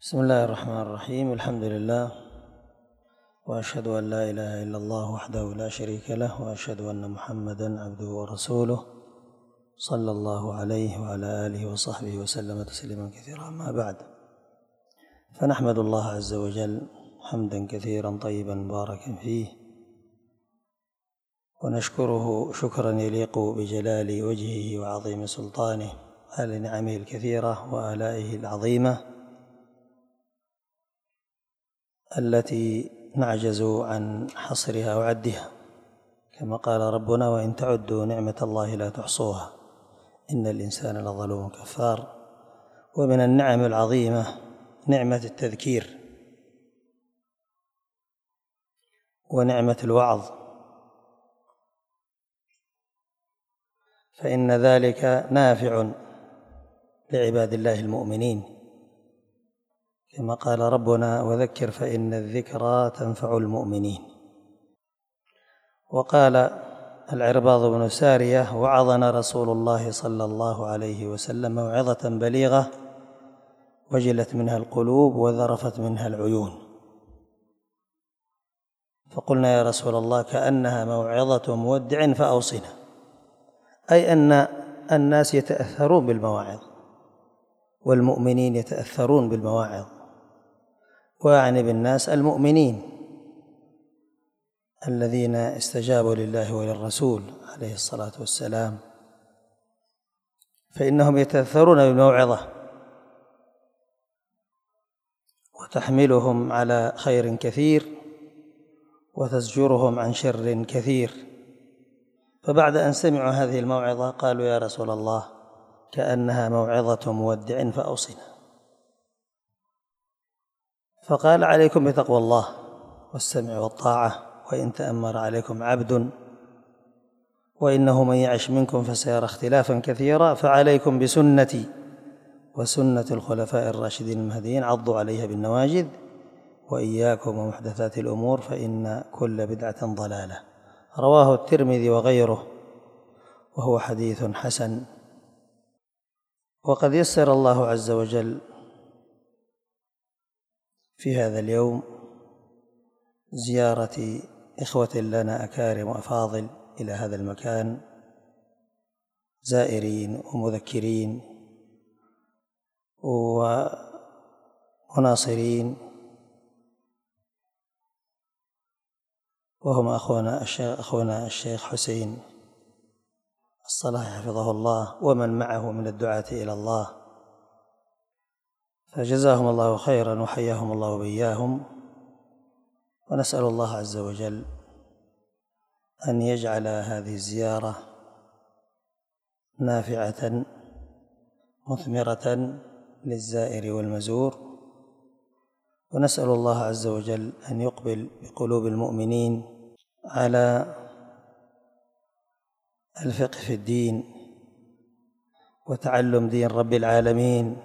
بسم الله الرحمن الرحيم. الحمد لله، وأشهد أن لا إله إلا الله وحده لا شريك له، وأشهد أن محمدًا عبده ورسوله صلى الله عليه وعلى آله وصحبه وسلم تسليمًا كثيرا. أما بعد، فنحمد الله عز وجل حمدًا كثيرا طيبا مباركا فيه، ونشكره شكرا يليق بجلال وجهه وعظيم سلطانه على نعمه الكثيرة وآلائه العظيمة التي نعجز عن حصرها وعدها، كما قال ربنا: وإن تعدوا نعمة الله لا تحصوها إن الإنسان لظلوم كفار. ومن النعم العظيمة نعمة التذكير ونعمة الوعظ، فإن ذلك نافع لعباد الله المؤمنين، كما قال ربنا: وذكر فإن الذكرى تنفع المؤمنين. وقال العرباض بن سارية: وعظنا رسول الله صلى الله عليه وسلم موعظة بليغة وجلت منها القلوب وذرفت منها العيون. فقلنا: يا رسول الله، كأنها موعظة مودع فأوصنا، أي أن الناس يتأثرون بالمواعظ، والمؤمنين يتأثرون بالمواعظ، ويعني بالناس المؤمنين الذين استجابوا لله وللرسول عليه الصلاة والسلام، فإنهم يتأثرون بالموعظة وتحملهم على خير كثير وتزجرهم عن شر كثير. فبعد أن سمعوا هذه الموعظة قالوا: يا رسول الله، كأنها موعظة مودع فأوصنا. فقال: عليكم بتقوى الله والسمع والطاعة، وإن تأمر عليكم عبد، وإنه من يعش منكم فسيرى اختلافا كثيرا، فعليكم بسنتي وسنة الخلفاء الراشدين المهديين، عضوا عليها بالنواجذ، وإياكم ومحدثات الأمور فإن كل بدعة ضلالة. رواه الترمذي وغيره، وهو حديث حسن. وقد يسر الله عز وجل في هذا اليوم زيارة إخوة لنا أكارم وأفاضل إلى هذا المكان، زائرين ومذكرين وناصرين، وهم أخونا الشيخ حسين الصلاح حفظه الله، ومن معه من الدعاة إلى الله، فجزاهم الله خيرا وحياهم الله وإياهم. ونسأل الله عز وجل أن يجعل هذه الزيارة نافعة مثمرة للزائر والمزور، ونسأل الله عز وجل أن يقبل بقلوب المؤمنين على الفقه في الدين وتعلم دين رب العالمين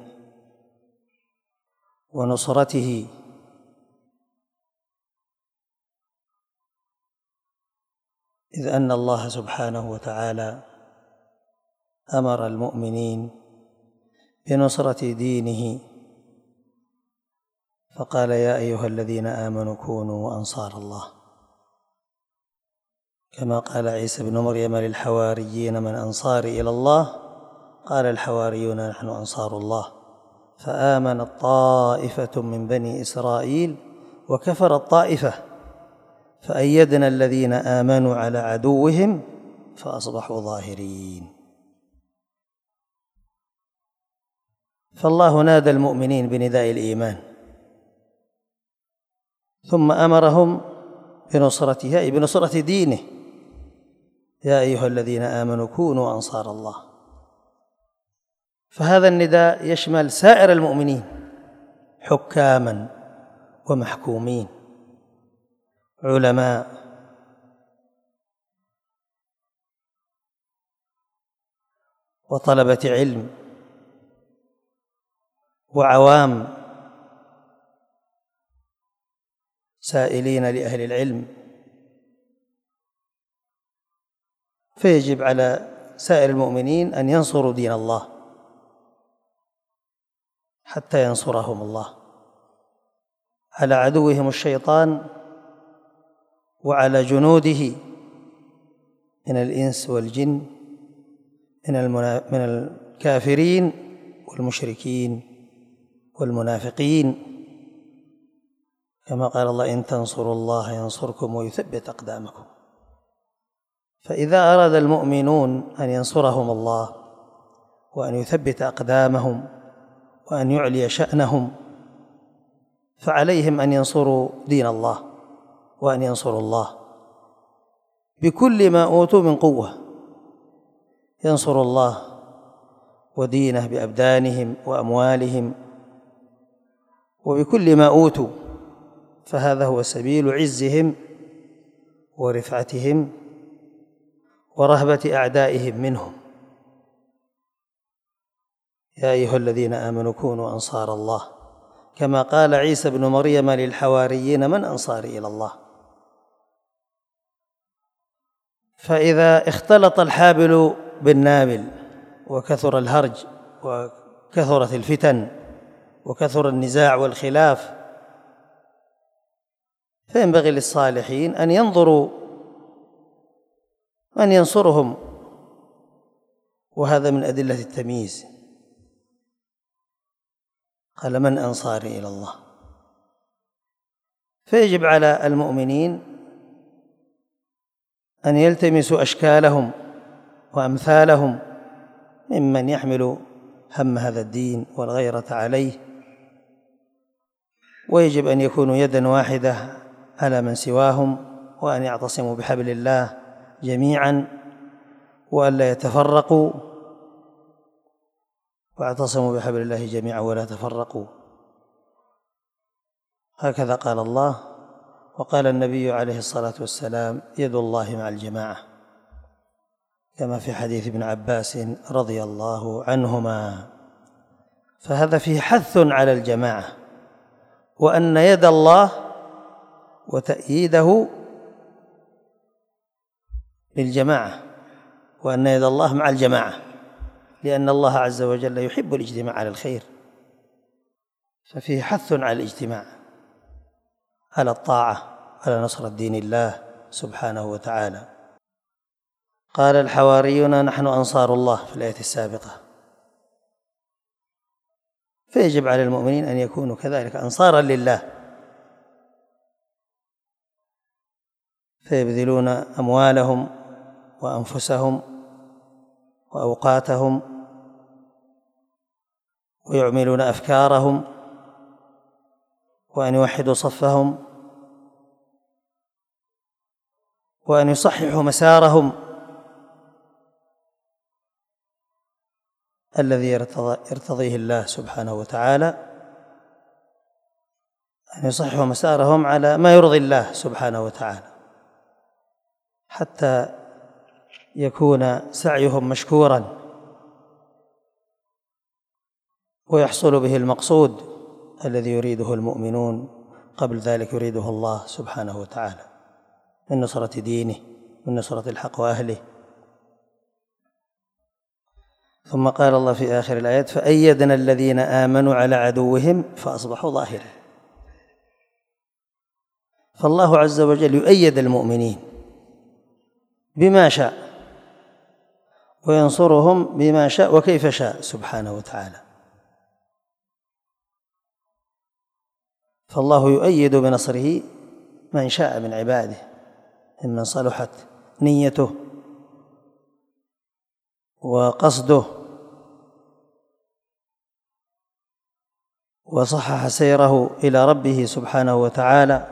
ونصرته، إذ أن الله سبحانه وتعالى أمر المؤمنين بنصرة دينه، فقال: يا أيها الذين آمنوا كونوا أنصار الله، كما قال عيسى بن مريم للحواريين: من أنصاري إلى الله؟ قال الحواريون: نحن أنصار الله. فآمنت طائفة من بني إسرائيل وكفرت طائفة، فأيدنا الذين آمنوا على عدوهم فأصبحوا ظاهرين. فالله نادى المؤمنين بنداء الإيمان، ثم أمرهم بنصرتها، أي بنصرة دينه: يا أيها الذين آمنوا كونوا أنصار الله. فهذا النداء يشمل سائر المؤمنين حكاما ومحكومين، علماء وطلبة علم وعوام سائلين لأهل العلم. فيجب على سائر المؤمنين أن ينصروا دين الله حتى ينصرهم الله. على عدوهم الشيطان وعلى جنوده من الإنس والجن من الكافرين والمشركين والمنافقين، كما قال الله: إن تنصروا الله ينصركم ويثبت أقدامكم. فإذا أراد المؤمنون أن ينصرهم الله وأن يثبت أقدامهم وأن يعلي شأنهم، فعليهم أن ينصروا دين الله وأن ينصروا الله بكل ما أوتوا من قوة. ينصر الله ودينه بأبدانهم وأموالهم وبكل ما أوتوا، فهذا هو سبيل عزهم ورفعتهم ورهبة أعدائهم منهم. يا أيها الذين آمنوا كونوا أنصار الله، كما قال عيسى بن مريم للحواريين: من أنصاري إلى الله؟ فإذا اختلط الحابل بالنابل وكثر الهرج وكثرت الفتن وكثر النزاع والخلاف، فينبغي للصالحين أن ينظروا من ينصرهم، وهذا من أدلة التمييز. قال: من أنصاري إلى الله؟ فيجب على المؤمنين أن يلتمسوا أشكالهم وأمثالهم ممن يحمل هم هذا الدين والغيرة عليه، ويجب أن يكونوا يدا واحدة على من سواهم، وأن يعتصموا بحبل الله جميعا وأن لا يتفرقوا، واعتصموا بحبل الله جميعا ولا تفرقوا. هكذا قال الله. وقال النبي عليه الصلاة والسلام: يد الله مع الجماعة، كما في حديث ابن عباس رضي الله عنهما. فهذا فيه حث على الجماعة، وأن يد الله وتأييده للجماعة، وأن يد الله مع الجماعة، لأن الله عز وجل يحب الاجتماع على الخير، ففيه حث على الاجتماع على الطاعة على نصرة دين الله سبحانه وتعالى. قال الحواريون: نحن أنصار الله في الآية السابقة. فيجب على المؤمنين أن يكونوا كذلك أنصارا لله، فيبذلون أموالهم وأنفسهم وأوقاتهم ويعملون أفكارهم، وأن يوحدوا صفهم، وأن يصححوا مسارهم الذي يرتضيه الله سبحانه وتعالى، أن يصححوا مسارهم على ما يرضي الله سبحانه وتعالى، حتى يكون سعيهم مشكورا ويحصل به المقصود الذي يريده المؤمنون، قبل ذلك يريده الله سبحانه وتعالى من نصرة دينه، من نصرة الحق وأهله. ثم قال الله في آخر الآيات: فأيدنا الذين آمنوا على عدوهم فأصبحوا ظاهرين. فالله عز وجل يؤيد المؤمنين بما شاء وينصرهم بما شاء وكيف شاء سبحانه وتعالى. فالله يؤيد بنصره من شاء من عباده، ممن صلحت نيته وقصده وصحح سيره إلى ربه سبحانه وتعالى.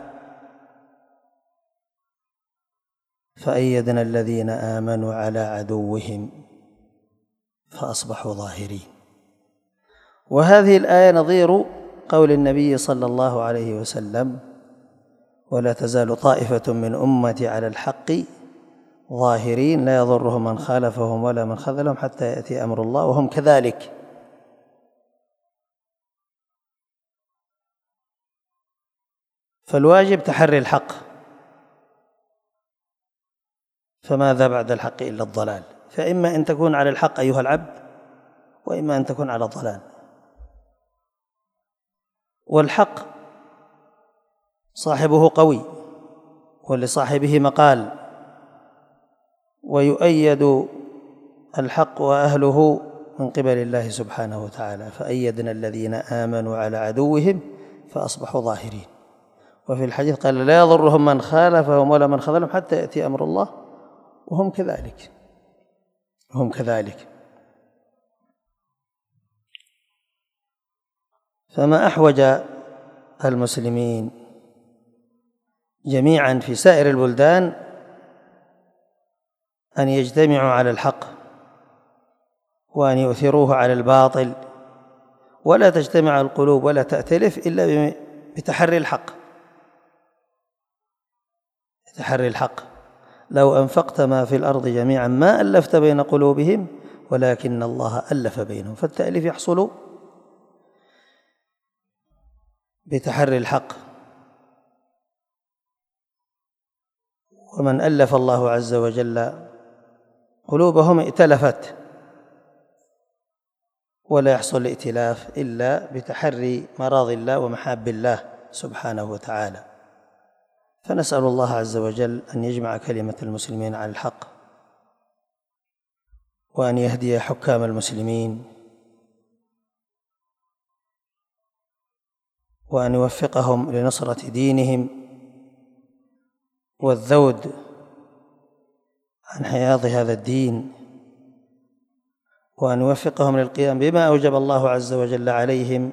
فأيدنا الذين آمنوا على عدوهم فأصبحوا ظاهرين. وهذه الآية نظير قول النبي صلى الله عليه وسلم: ولا تزال طائفة من أمتي على الحق ظاهرين لا يضرهم من خالفهم ولا من خذلهم حتى يأتي أمر الله وهم كذلك. فالواجب تحري الحق، فماذا بعد الحق إلا الضلال، فإما أن تكون على الحق أيها العبد، وإما أن تكون على الضلال. والحق صاحبه قوي ولصاحبه مقال، ويؤيد الحق وأهله من قبل الله سبحانه وتعالى. فأيدنا الذين آمنوا على عدوهم فأصبحوا ظاهرين. وفي الحديث قال لا يضرهم من خالفهم ولا من خذلهم حتى يأتي أمر الله وهم كذلك. فما أحوج المسلمين جميعا في سائر البلدان أن يجتمعوا على الحق وأن يؤثروه على الباطل، ولا تجتمع القلوب ولا تأتلف إلا بتحري الحق. لو أنفقت ما في الأرض جميعا ما ألفت بين قلوبهم ولكن الله ألف بينهم. فالتأليف يحصل بتحري الحق. ومن ألف الله عز وجل قلوبهم ائتلفت، ولا يحصل الائتلاف إلا بتحري مراضي الله ومحاب الله سبحانه وتعالى. فنسأل الله عز وجل أن يجمع كلمة المسلمين على الحق، وأن يهدي حكام المسلمين، وأن يوفقهم لنصرة دينهم والذود عن حياض هذا الدين، وأن يوفقهم للقيام بما أوجب الله عز وجل عليهم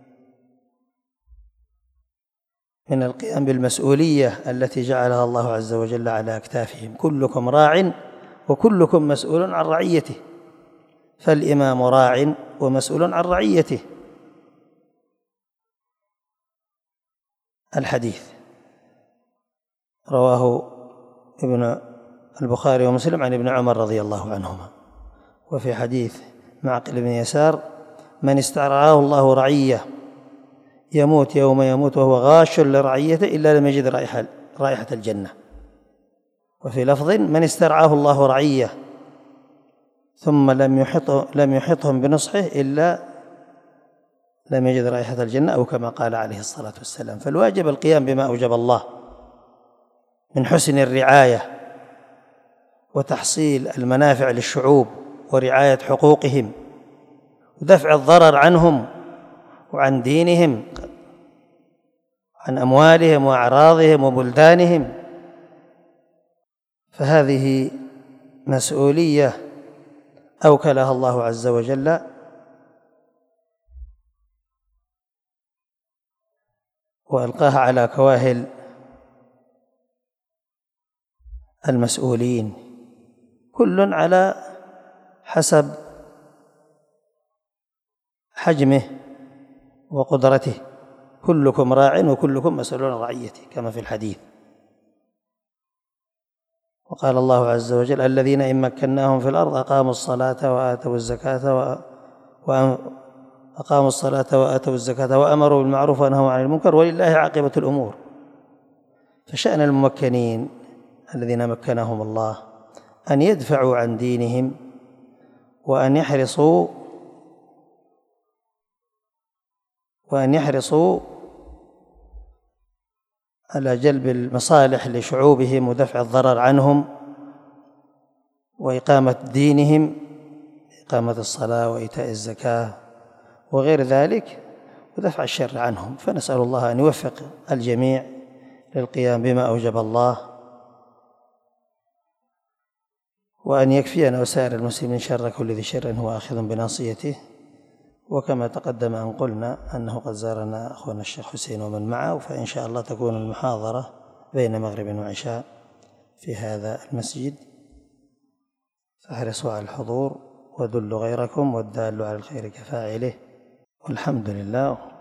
من القيام بالمسؤولية التي جعلها الله عز وجل على أكتافهم. كلكم راع وكلكم مسؤول عن رعيته، فالإمام راع ومسؤول عن رعيته. الحديث رواه ابن البخاري ومسلم عن ابن عمر رضي الله عنهما. وفي حديث معقل بن يسار: من استرعاه الله رعية يموت يوم يموت وهو غاش لرعيته إلا لم يجد رائحة الجنة. وفي لفظ: من استرعاه الله رعية ثم لم يحطهم بنصحه إلا لم يجد رائحة الجنة، أو كما قال عليه الصلاة والسلام. فالواجب القيام بما أوجب الله من حسن الرعاية وتحصيل المنافع للشعوب ورعاية حقوقهم ودفع الضرر عنهم وعن دينهم، عن أموالهم وأعراضهم وبلدانهم. فهذه مسؤولية أوكلها الله عز وجل وألقاها على كواهل المسؤولين، كل على حسب حجمه وقدرته. كلكم راع وكلكم مسؤول عن رعيته كما في الحديث. وقال الله عز وجل: الذين إن مكناهم في الأرض أقاموا الصلاة وآتوا الزكاة وأمروا بالمعروف ونهوا عن المنكر ولله عاقبة الأمور. فشأن الممكنين الذين مكنهم الله أن يدفعوا عن دينهم وأن يحرصوا على جلب المصالح لشعوبهم ودفع الضرر عنهم وإقامة دينهم، إقامة الصلاة وإيتاء الزكاة وغير ذلك، ودفع الشر عنهم. فنسأل الله أن يوفق الجميع للقيام بما أوجب الله، وأن يكفينا وسائر المسلمين شر كل ذي شر هو آخذ بناصيته. وكما تقدم أن قلنا أنه قد زارنا أخونا الشيخ حسين ومن معه، فإن شاء الله تكون المحاضرة بين مغرب وعشاء في هذا المسجد، فاحرصوا على الحضور ودلوا غيركم، والدال على الخير كفاعله. والحمد لله.